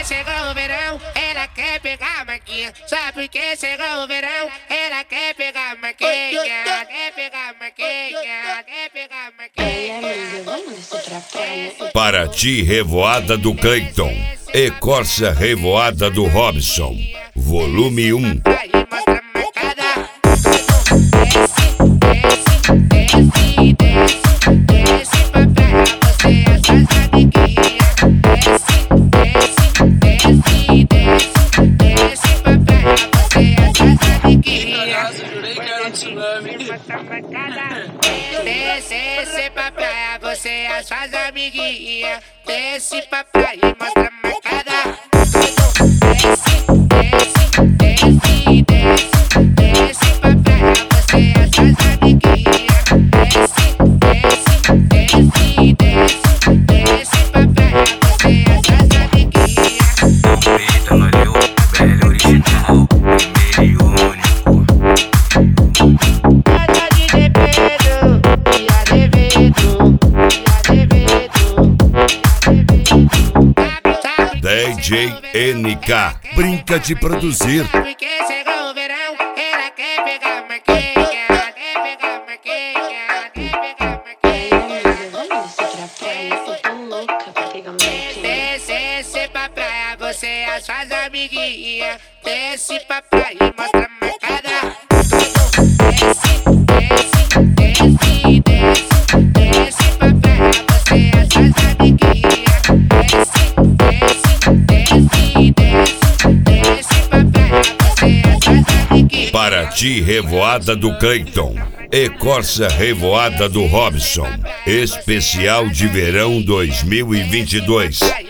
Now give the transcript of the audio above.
chegou o verão, ela quer pegar a Marquinha. Só porque chegou o verão, ela quer pegar a Marquinha. Quer pegar a Marquinha, quer pegar a Marquinha. Vamos descer pra praia. Paraty Revoada do Cleiton e Corsa Revoada do Robson, volume 1. Desce pra praia, você e as suas amiguinhas. Desce pra praia e mostra a marcada. Desce pra praia, você e as suas amiguinhas. Desce pra praia, você e as suas amiguinhas. Eita, valeu, velho original, primeiro e único. DJ NK, brinca de produzir. Porque chegou o verão, ela quer pegar a Marquinha. Quer pegar a Marquinha, quer pegar a Marquinha. Vamos descer pra praia. Eu tô louca pra pegar uma Marquinha. Desce pra praia, você e as suas amiguinhas. Desce pra praia e mostra a marcada. Desce pra praia, você e as suas amiguinhas. Desce pra praia, você e as suas amiguinhas. Paraty Revoada do Cleiton e Corsa Revoada do Robson, especial de verão 2022.